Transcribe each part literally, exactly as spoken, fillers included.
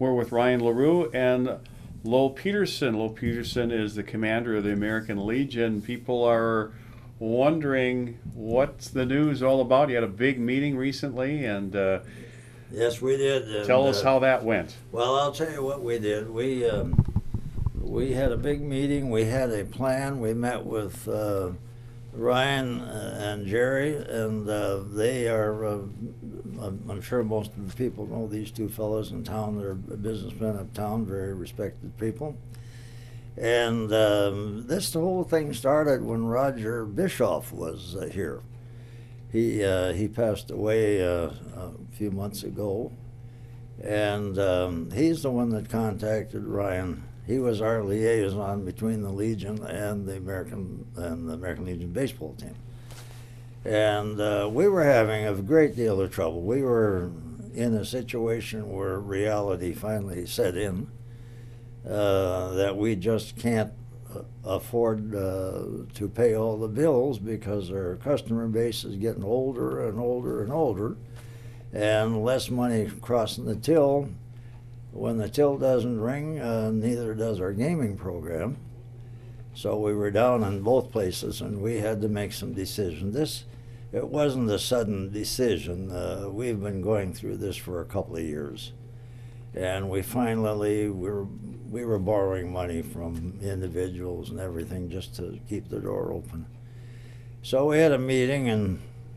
We're with Ryan LaRue and Lo Peterson. Lo Peterson is the commander of the American Legion. People are wondering what's the news all about. You had a big meeting recently, and uh, yes, we did. And, tell us uh, how that went. Well, I'll tell you what we did. We um, we had a big meeting. We had a plan. We met with uh, Ryan and Jerry, and uh, they are. Uh, I'm sure most of the people know these two fellows in town. They're businessmen uptown, very respected people. And um, this the whole thing started when Roger Bischoff was uh, here. He uh, he passed away uh, a few months ago, and um, he's the one that contacted Ryan. He was our liaison between the Legion and the American and the American Legion baseball team. And uh, we were having a great deal of trouble. We were in a situation where reality finally set in, uh, that we just can't afford uh, to pay all the bills because our customer base is getting older and older and older, and less money crossing the till. When the till doesn't ring, uh, neither does our gaming program. So we were down in both places, and we had to make some decisions. This, it wasn't a sudden decision. Uh, we've been going through this for a couple of years, and we finally we were we were borrowing money from individuals and everything just to keep the door open. So we had a meeting and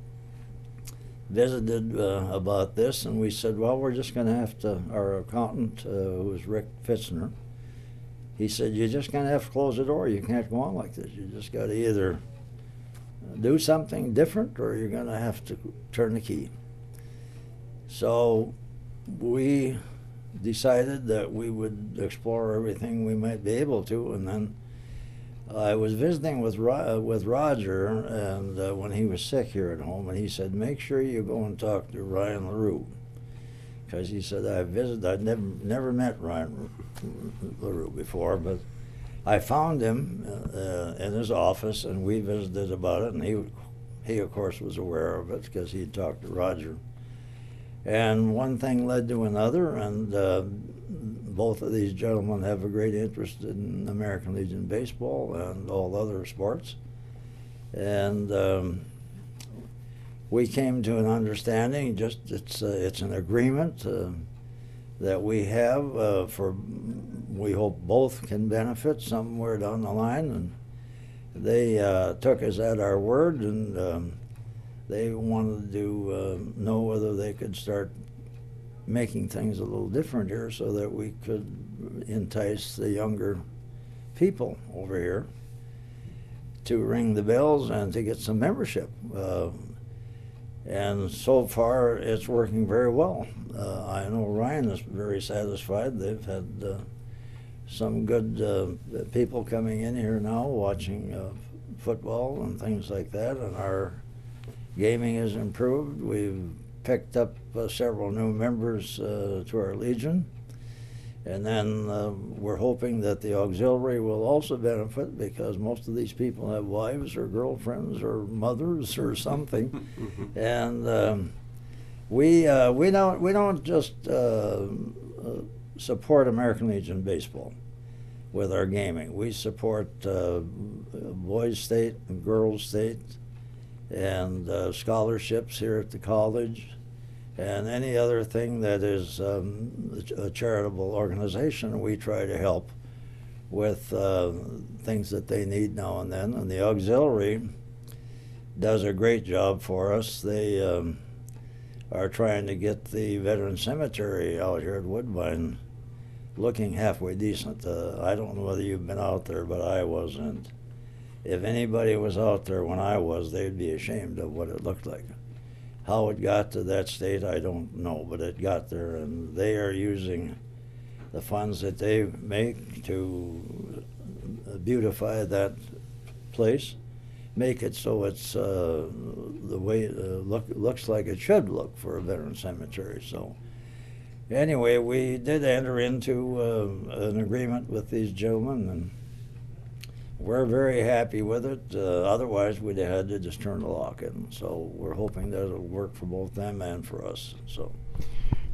visited uh, about this, and we said, well, we're just going to have to. Our accountant, uh, who was Rick Fitzner, he said, you're just going to have to close the door. You can't go on like this. You just got to either do something different or you're going to have to turn the key. So we decided that we would explore everything we might be able to, and then I was visiting with Ro- with Roger, and uh, when he was sick here at home, and he said, make sure you go and talk to Ryan LaRue. Because he said, I visited, I'd never never met Ryan LaRue before, but I found him uh, in his office, and we visited about it, and he, he of course, was aware of it because he'd talked to Roger. And one thing led to another, and uh, both of these gentlemen have a great interest in American Legion baseball and all other sports. And um, we came to an understanding. Just it's uh, it's an agreement uh, that we have uh, for. We hope both can benefit somewhere down the line, and they uh, took us at our word, and um, they wanted to uh, know whether they could start making things a little different here, so that we could entice the younger people over here to ring the bells and to get some membership. Uh, And so far, it's working very well. Uh, I know Ryan is very satisfied. They've had uh, some good uh, people coming in here now watching uh, football and things like that, and our gaming has improved. We've picked up uh, several new members uh, to our Legion. And then uh, we're hoping that the auxiliary will also benefit, because most of these people have wives or girlfriends or mothers or something. And um, we uh, we don't we don't just uh, uh, support American Legion baseball with our gaming. We support uh, boys state and girls state, and uh, scholarships here at the college, and any other thing that is um, a charitable organization. We try to help with uh, things that they need now and then. And the auxiliary does a great job for us. They um, are trying to get the veteran cemetery out here at Woodbine looking halfway decent. Uh, I don't know whether you've been out there, but I wasn't. If anybody was out there when I was, they'd be ashamed of what it looked like. How it got to that state, I don't know, but it got there, and they are using the funds that they make to beautify that place, make it so it's uh, the way it uh, look, looks like it should look for a veteran cemetery. So anyway, we did enter into uh, an agreement with these gentlemen, and we're very happy with it. Uh, otherwise, we'd have had to just turn the lock in. So we're hoping that it'll work for both them and for us. So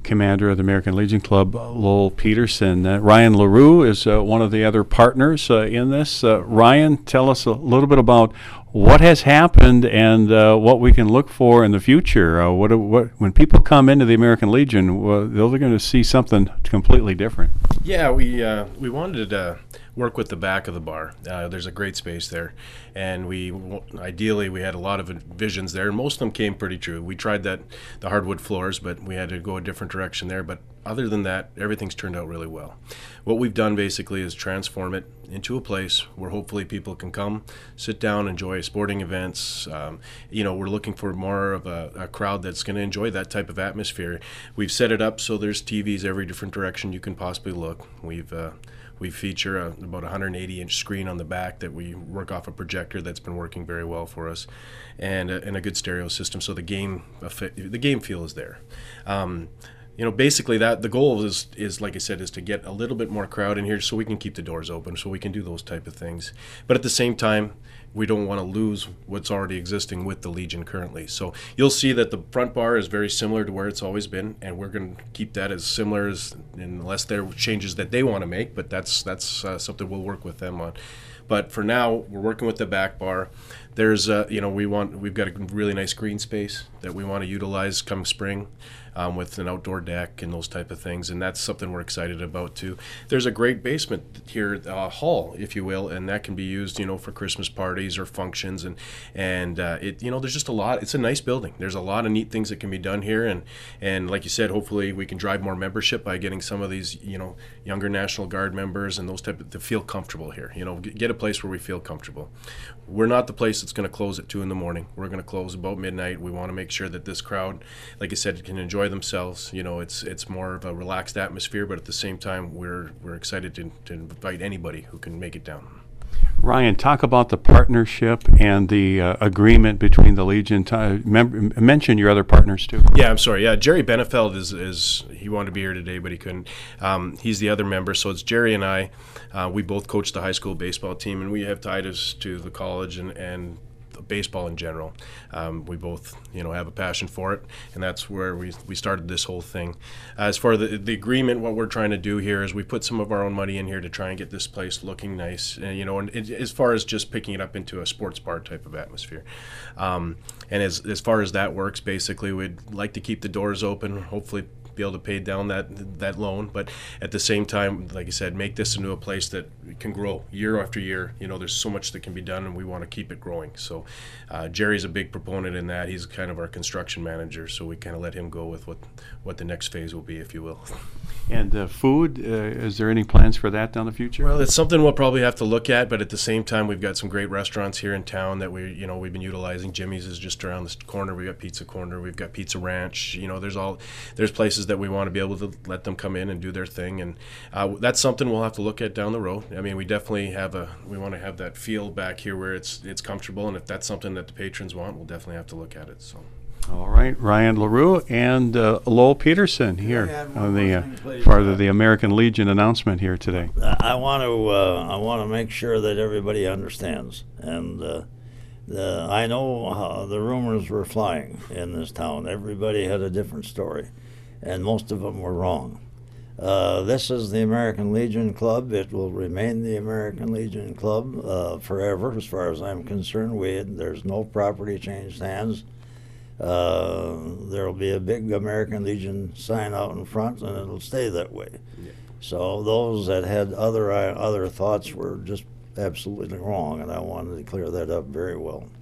commander of the American Legion Club, Lowell Peterson. Uh, Ryan LaRue is uh, one of the other partners uh, in this. Uh, Ryan, tell us a little bit about what has happened and uh, what we can look for in the future. Uh, what, what when people come into the American Legion, well, they're going to see something completely different. Yeah, we uh, we wanted to work with the back of the bar. Uh, there's a great space there, and we ideally we had a lot of visions there, and most of them came pretty true. We tried that the hardwood floors, but we had to go a different direction there. But other than that, everything's turned out really well. What we've done basically is transform it into a place where hopefully people can come, sit down, enjoy sporting events. Um, you know, we're looking for more of a, a crowd that's going to enjoy that type of atmosphere. We've set it up so there's T Vs every different direction you can possibly look. We've uh, We feature a, about a one hundred eighty inch screen on the back that we work off a projector that's been working very well for us, and a, and a good stereo system, so the game the game feel is there. Um, you know, basically that the goal is is like I said, is to get a little bit more crowd in here so we can keep the doors open, so we can do those type of things. But at the same time, we don't want to lose what's already existing with the Legion currently. So you'll see that the front bar is very similar to where it's always been, and we're going to keep that as similar as, unless there are changes that they want to make, but that's that's uh, something we'll work with them on. But for now, we're working with the back bar. There's, uh, you know, we want, we've got a really nice green space that we want to utilize come spring, um, with an outdoor deck and those type of things, and that's something we're excited about too. There's a great basement here, uh, hall, if you will, and that can be used, you know, for Christmas parties or functions, and and uh, it, you know, there's just a lot. It's a nice building. There's a lot of neat things that can be done here, and and like you said, hopefully we can drive more membership by getting some of these, you know, younger National Guard members and those type of, to feel comfortable here. You know, get a place where we feel comfortable. We're not the place that's going to close at two in the morning. We're going to close about midnight. We want to make sure that this crowd, like I said, can enjoy themselves. You know, it's it's more of a relaxed atmosphere, but at the same time, we're we're excited to, to invite anybody who can make it down. Ryan, talk about the partnership and the uh, agreement between the Legion. T- mem- mention your other partners too. Yeah, I'm sorry. Yeah, Jerry Benefeld is, is he wanted to be here today, but he couldn't. Um, he's the other member. So it's Jerry and I. Uh, we both coach the high school baseball team, and we have tied us to the college and, and baseball in general. Um, we both, you know, have a passion for it, and that's where we we started this whole thing. As for the the agreement, what we're trying to do here is we put some of our own money in here to try and get this place looking nice, and you know, and it, as far as just picking it up into a sports bar type of atmosphere. Um, and as as far as that works, basically, we'd like to keep the doors open, hopefully be able to pay down that that loan, but at the same time, like I said, make this into a place that can grow year after year. You know, there's so much that can be done, and we want to keep it growing. So uh, Jerry's a big proponent in that. He's kind of our construction manager, so we kind of let him go with what what the next phase will be, if you will. And uh, food, uh, is there any plans for that down the future? Well, it's something we'll probably have to look at, but at the same time, we've got some great restaurants here in town that we, you know, we've been utilizing. Jimmy's is just around the corner. We've got Pizza Corner. We've got Pizza Ranch. You know, there's all there's places that we want to be able to let them come in and do their thing, and uh, that's something we'll have to look at down the road. I mean, we definitely have a we want to have that feel back here where it's it's comfortable, and if that's something that the patrons want, we'll definitely have to look at it. So. All right, Ryan LaRue and uh, Lowell Peterson here on the uh, thing, part of the American Legion announcement here today. I want to uh, I want to make sure that everybody understands, and uh, the, I know uh, the rumors were flying in this town. Everybody had a different story, and most of them were wrong. Uh, this is the American Legion Club. It will remain the American Legion Club uh, forever, as far as I'm concerned. We there's no property changed hands. Uh, there will be a big American Legion sign out in front, and it'll stay that way. Yeah. So those that had other uh, other thoughts were just absolutely wrong, and I wanted to clear that up very well.